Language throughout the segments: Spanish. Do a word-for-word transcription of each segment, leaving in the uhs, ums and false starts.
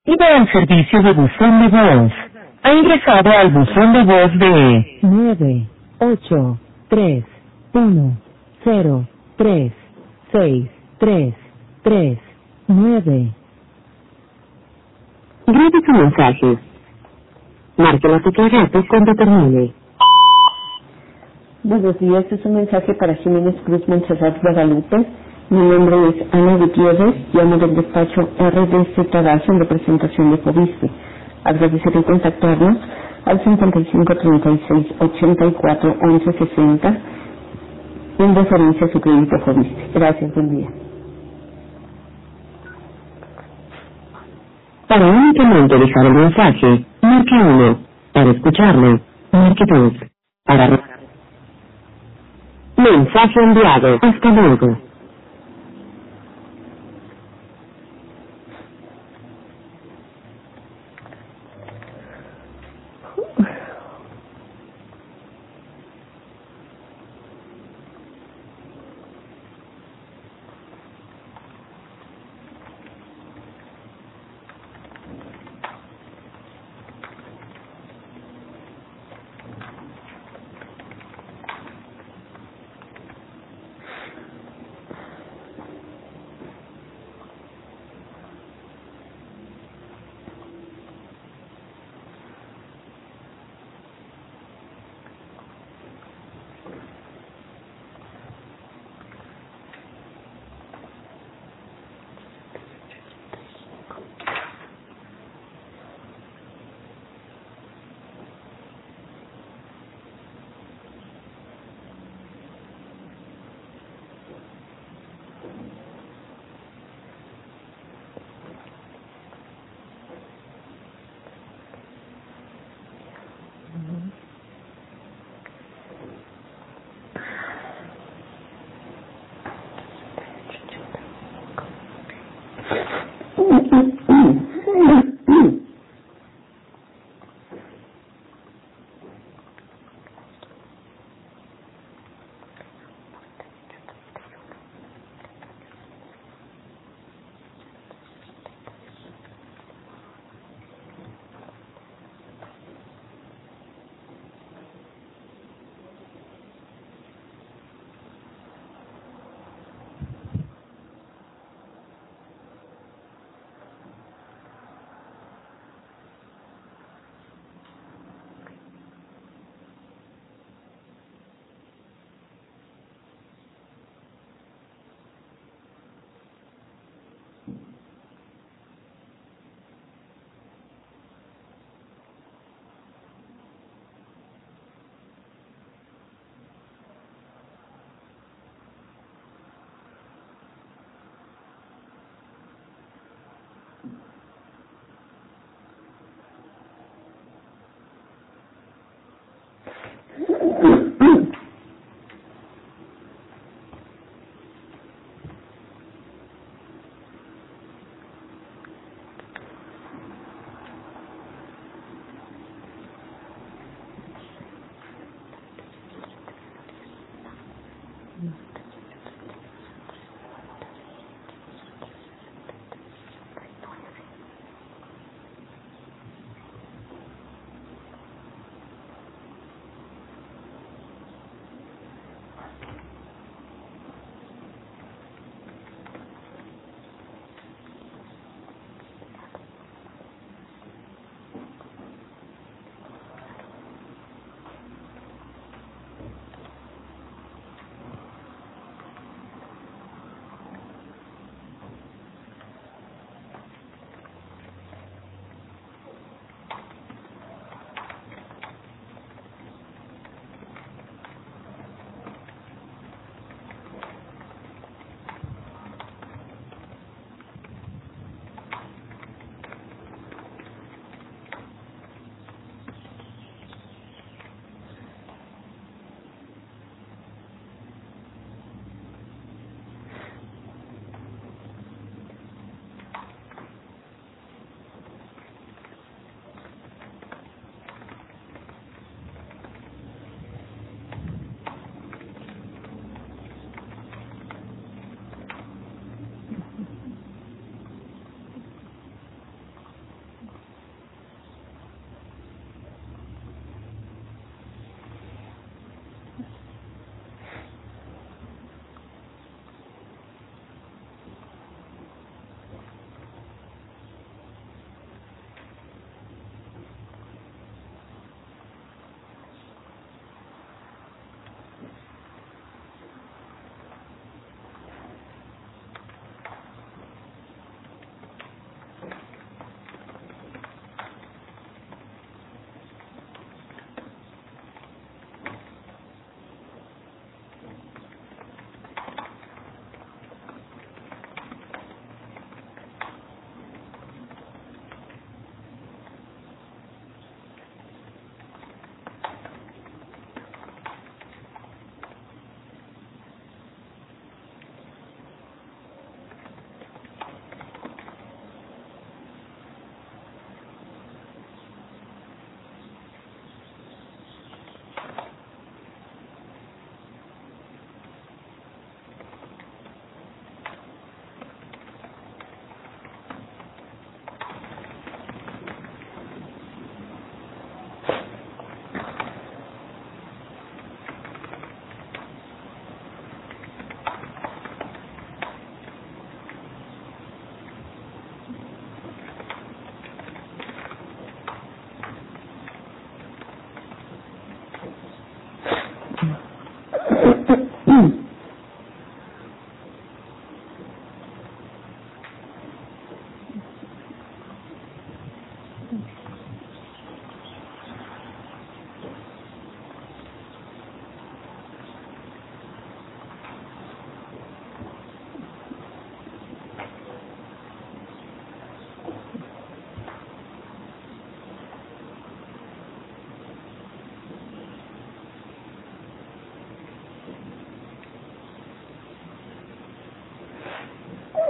Bienvenido al servicio de buzón de voz. Ha ingresado al buzón de voz de nueve ocho tres uno cero tres seis tres tres nueve. Grabe su mensaje. Marque la tecla gato cuando termine. Buenos días, es un mensaje para Jiménez Cruz Montserrat Guadalupe. Mi nombre es Ana Gutiérrez, llamo del despacho R D Z Dash en representación de Fobiste. Agradeceré contactarnos al cincuenta y cinco treinta y seis ochenta y cuatro once sesenta en referencia a su crédito Fobiste. Gracias, buen día. Para únicamente dejar el mensaje, marque uno. Para escucharlo, marque dos. Para re- mensaje enviado. Hasta luego.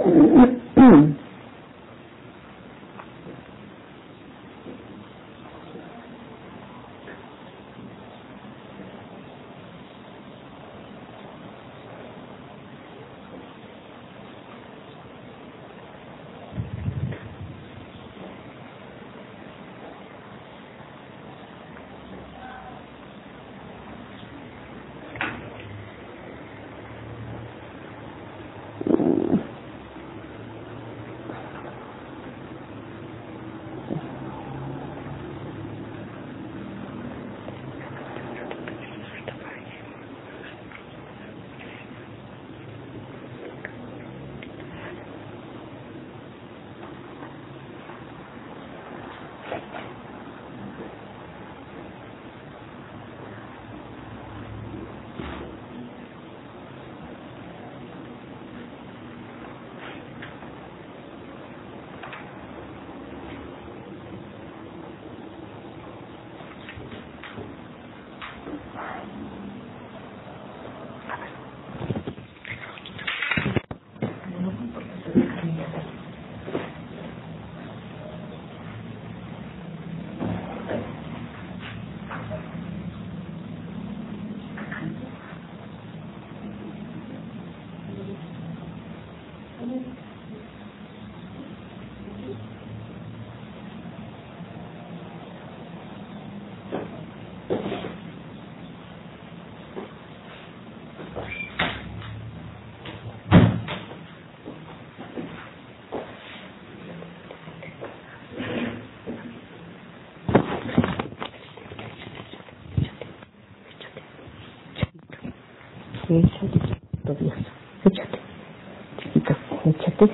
Échate, Dios. Échate. Chiquito, échate.